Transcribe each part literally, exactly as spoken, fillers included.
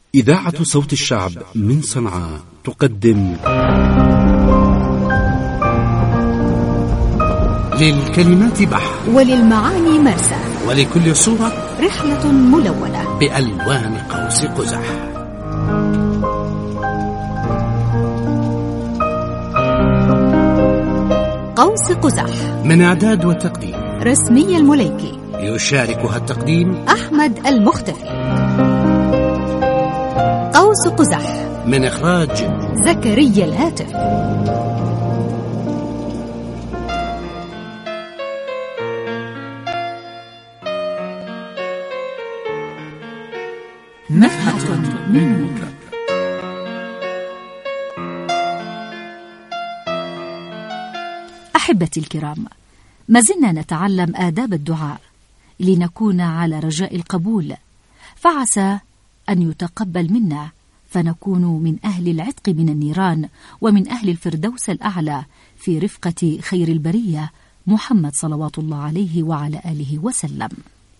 إذاعة صوت الشعب من صنعاء تقدم للكلمات بحر، وللمعاني مرسى، ولكل صورة رحلة ملونة بألوان قوس قزح. قوس قزح من إعداد وتقديم رسمي المليكي، يشاركها التقديم أحمد المختفي. قوس قزح من إخراج زكريا الهاتف. نفحة من نور. أحبتي الكرام، ما زلنا نتعلم آداب الدعاء لنكون على رجاء القبول، فعسى أن يتقبل منا فنكون من أهل العتق من النيران ومن أهل الفردوس الأعلى في رفقة خير البرية محمد صلوات الله عليه وعلى آله وسلم.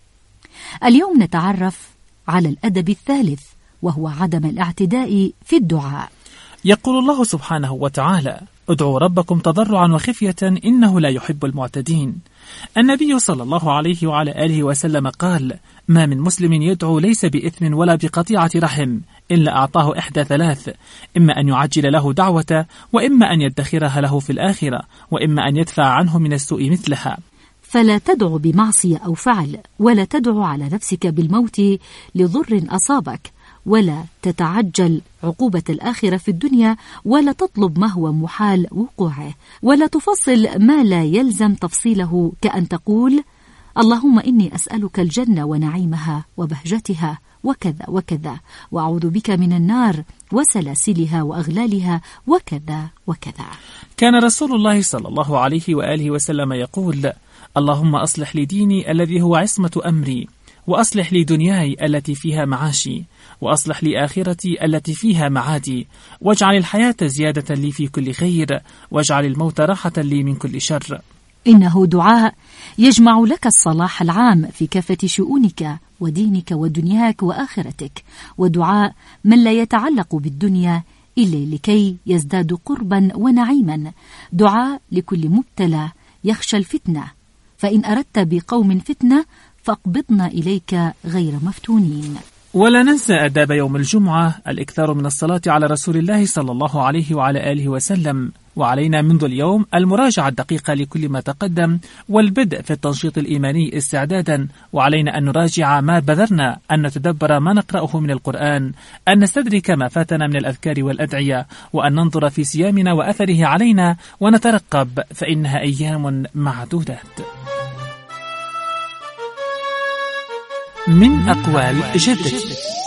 اليوم نتعرف على الأدب الثالث، وهو عدم الاعتداء في الدعاء. يقول الله سبحانه وتعالى: ادعوا ربكم تضرعا وخفية إنه لا يحب المعتدين. النبي صلى الله عليه وعلى آله وسلم قال: ما من مسلم يدعو ليس بإثم ولا بقطيعة رحم إلا أعطاه إحدى ثلاث، إما أن يعجل له دعوة، وإما أن يدخرها له في الآخرة، وإما أن يدفع عنه من السوء مثلها. فلا تدعو بمعصية أو فعل، ولا تدعو على نفسك بالموت لضر أصابك، ولا تتعجل عقوبة الآخرة في الدنيا، ولا تطلب ما هو محال وقوعه، ولا تفصل ما لا يلزم تفصيله، كأن تقول: اللهم إني أسألك الجنة ونعيمها وبهجتها وكذا وكذا، وأعوذ بك من النار وسلاسلها وأغلالها وكذا وكذا. كان رسول الله صلى الله عليه وآله وسلم يقول: اللهم أصلح لي ديني الذي هو عصمة أمري، وأصلح لي دنياي التي فيها معاشي، وأصلح لي آخرتي التي فيها معادي، واجعل الحياة زيادة لي في كل خير، واجعل الموت راحة لي من كل شر. إنه دعاء يجمع لك الصلاح العام في كافة شؤونك ودينك ودنياك وآخرتك، ودعاء من لا يتعلق بالدنيا إلا لكي يزداد قربا ونعيما، دعاء لكل مبتلى يخشى الفتنة، فإن أردت بقوم فتنة فاقبضنا إليك غير مفتونين. ولا ننسى آداب يوم الجمعة، الإكثار من الصلاة على رسول الله صلى الله عليه وعلى آله وسلم، وعلينا منذ اليوم المراجعة الدقيقة لكل ما تقدم، والبدء في التنشيط الإيماني استعدادا، وعلينا أن نراجع ما بذرنا، أن نتدبر ما نقرأه من القرآن، أن نستدرك ما فاتنا من الأذكار والأدعية، وأن ننظر في صيامنا وأثره علينا، ونترقب فإنها أيام معدودات. من أقوال جدك.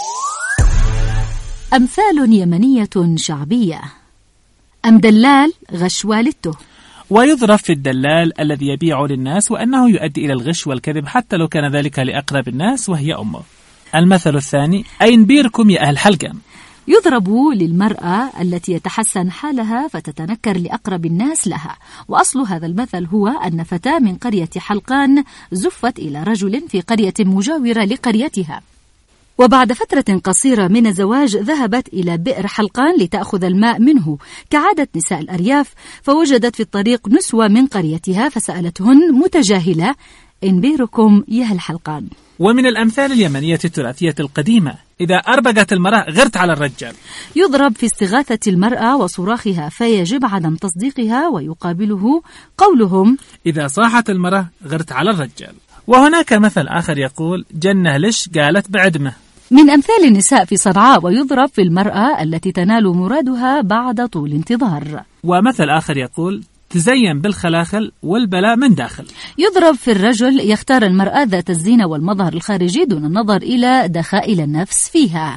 أمثال يمنية شعبية: أم دلال غش والدته. ويضرب في الدلال الذي يبيع للناس وأنه يؤدي إلى الغش والكذب حتى لو كان ذلك لأقرب الناس وهي أمه. المثل الثاني: أين بيركم يا أهل حلقان. يضرب للمرأة التي يتحسن حالها فتتنكر لأقرب الناس لها، وأصل هذا المثل هو أن فتاة من قرية حلقان زفت إلى رجل في قرية مجاورة لقريتها، وبعد فترة قصيرة من الزواج ذهبت إلى بئر حلقان لتأخذ الماء منه كعادة نساء الأرياف، فوجدت في الطريق نسوة من قريتها فسألتهن متجاهلة: إن بيركم يا أهل حلقان. ومن الأمثال اليمنية التراثية القديمة: إذا أربقت المرأة غرت على الرجال. يضرب في استغاثة المرأة وصراخها فيجب عدم تصديقها، ويقابله قولهم: إذا صاحت المرأة غرت على الرجال. وهناك مثل آخر يقول: جنة لش قالت بعدمه. من أمثال النساء في صنعاء: ويضرب في المرأة التي تنال مرادها بعد طول انتظار. ومثل آخر يقول: تزين بالخلاخل والبلاء من داخل. يضرب في الرجل يختار المرأة ذات الزينة والمظهر الخارجي دون النظر إلى دخائل النفس فيها.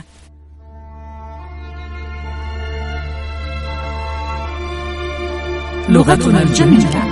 لغتنا الجميلة.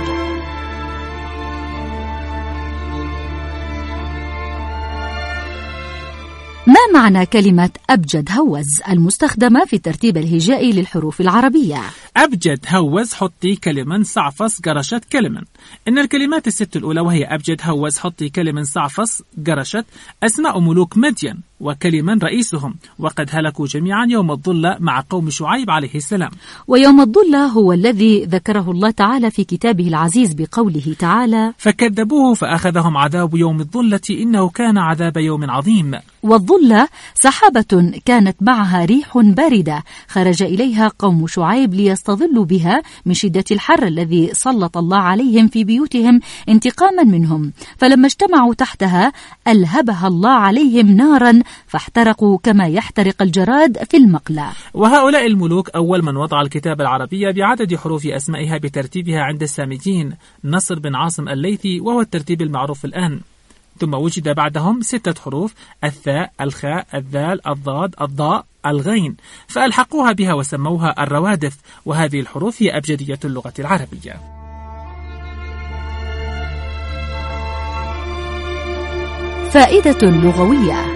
ما ما معنى كلمة أبجد هوز المستخدمة في الترتيب الهجائي للحروف العربية؟ أبجد هوز حطي كلمة صعفص قرشت كلمة. إن الكلمات الست الأولى وهي أبجد هوز حطي كلمة صعفص قرشت أسماء ملوك مدين وكلمة رئيسهم، وقد هلكوا جميعا يوم الظلة مع قوم شعيب عليه السلام. ويوم الظلة هو الذي ذكره الله تعالى في كتابه العزيز بقوله تعالى: فكذبوه فأخذهم عذاب يوم الظلة إنه كان عذاب يوم عظيم. والظلة سحابة كانت معها ريح باردة خرج إليها قوم شعيب ليستظلوا بها من شدة الحر الذي سلط الله عليهم في بيوتهم انتقاما منهم، فلما اجتمعوا تحتها ألهبها الله عليهم نارا فاحترقوا كما يحترق الجراد في المقلى. وهؤلاء الملوك أول من وضع الكتاب العربية بعدد حروف أسمائها بترتيبها عند الساميين نصر بن عاصم الليثي، وهو الترتيب المعروف الآن. ثم وجد بعدهم ستة حروف: الثاء، الخاء، الذال، الضاد، الضاء، الغين، فألحقوها بها وسموها الروادف، وهذه الحروف هي أبجدية اللغة العربية. فائدة لغوية: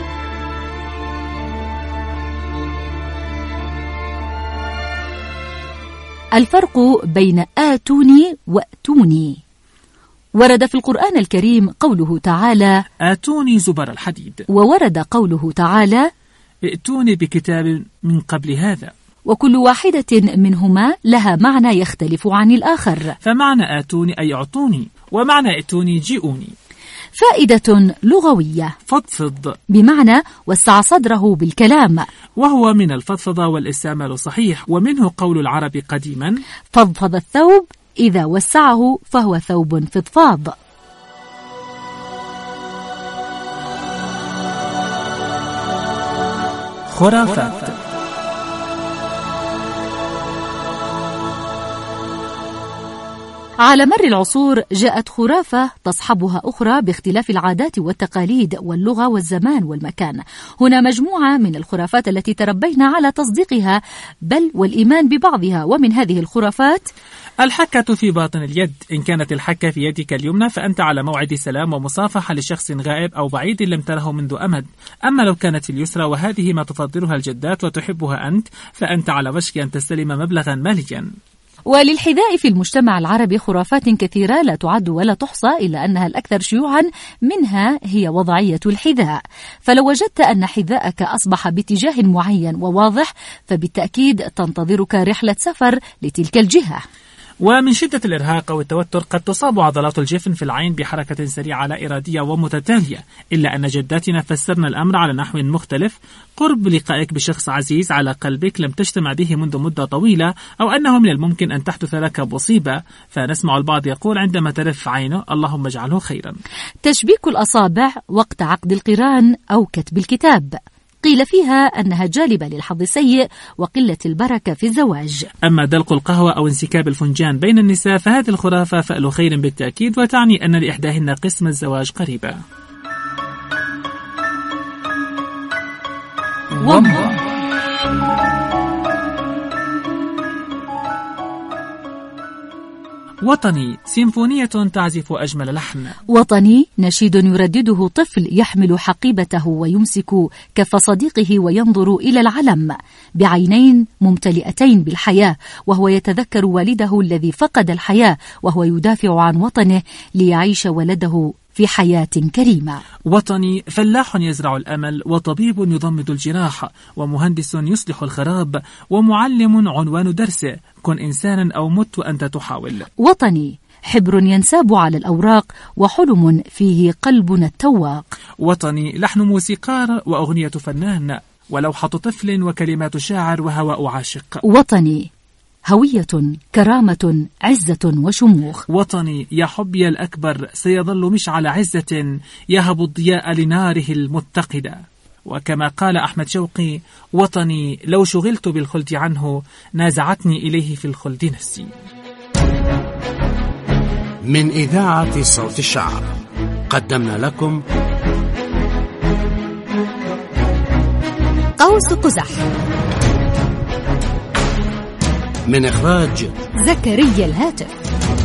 الفرق بين آتوني وأتوني. ورد في القرآن الكريم قوله تعالى: آتوني زبر الحديد، وورد قوله تعالى: ائتوني بكتاب من قبل هذا. وكل واحدة منهما لها معنى يختلف عن الآخر، فمعنى آتوني أي أعطوني، ومعنى ائتوني جئوني. فائدة لغوية: فضفض بمعنى وسع صدره بالكلام، وهو من الفضفضة والاستعمال صحيح، ومنه قول العرب قديما: فضفض الثوب إذا وسعه فهو ثوب فضفاض. خرافات. على مر العصور جاءت خرافة تصحبها أخرى باختلاف العادات والتقاليد واللغة والزمان والمكان. هنا مجموعة من الخرافات التي تربينا على تصديقها بل والإيمان ببعضها. ومن هذه الخرافات: الحكة في باطن اليد. إن كانت الحكة في يدك اليمنى فأنت على موعد سلام ومصافحة لشخص غائب أو بعيد لم تره منذ أمد. أما لو كانت في اليسرى وهذه ما تفضلها الجدات وتحبها أنت فأنت على وشك أن تستلم مبلغا ماليا. وللحذاء في المجتمع العربي خرافات كثيرة لا تعد ولا تحصى، إلا أنها الأكثر شيوعا منها هي وضعية الحذاء. فلو وجدت أن حذاءك أصبح باتجاه معين وواضح فبالتأكيد تنتظرك رحلة سفر لتلك الجهة. ومن شدة الإرهاق أو التوتر قد تصاب عضلات الجفن في العين بحركة سريعة لا إرادية ومتتالية، إلا أن جداتنا فسرنا الأمر على نحو مختلف: قرب لقائك بشخص عزيز على قلبك لم تجتمع به منذ مدة طويلة، أو أنه من الممكن أن تحدث لك مصيبة. فنسمع البعض يقول عندما ترف عينه: اللهم اجعله خيرا. تشبيك الأصابع وقت عقد القران أو كتب الكتاب، قيل فيها أنها جالبة للحظ السيء وقلة البركة في الزواج. أما دلق القهوة أو انسكاب الفنجان بين النساء فهذه الخرافة فأل خير بالتأكيد، وتعني أن لإحداهن قسم الزواج قريبا. وطني سيمفونية تعزف أجمل لحن. وطني نشيد يردده طفل يحمل حقيبته ويمسك كف صديقه وينظر إلى العلم بعينين ممتلئتين بالحياة، وهو يتذكر والده الذي فقد الحياة وهو يدافع عن وطنه ليعيش ولده في حياة كريمة. وطني فلاح يزرع الأمل، وطبيب يضمد الجراح، ومهندس يصلح الخراب، ومعلم عنوان درسه: كن إنسانا أو مت وأنت تحاول. وطني حبر ينساب على الأوراق، وحلم فيه قلبنا التواق. وطني لحن موسيقار وأغنية فنان، ولوحة طفل وكلمات شاعر وهواء عاشق. وطني هوية، كرامة، عزة وشموخ. وطني يا حبي الأكبر سيظل مشعل عزة يهب الضياء لناره المتقدة. وكما قال أحمد شوقي: وطني لو شغلت بالخلد عنه نازعتني إليه في الخلد نفسي. من إذاعة صوت الشعب قدمنا لكم قوس قزح، من إخراج زكريا الهاتف.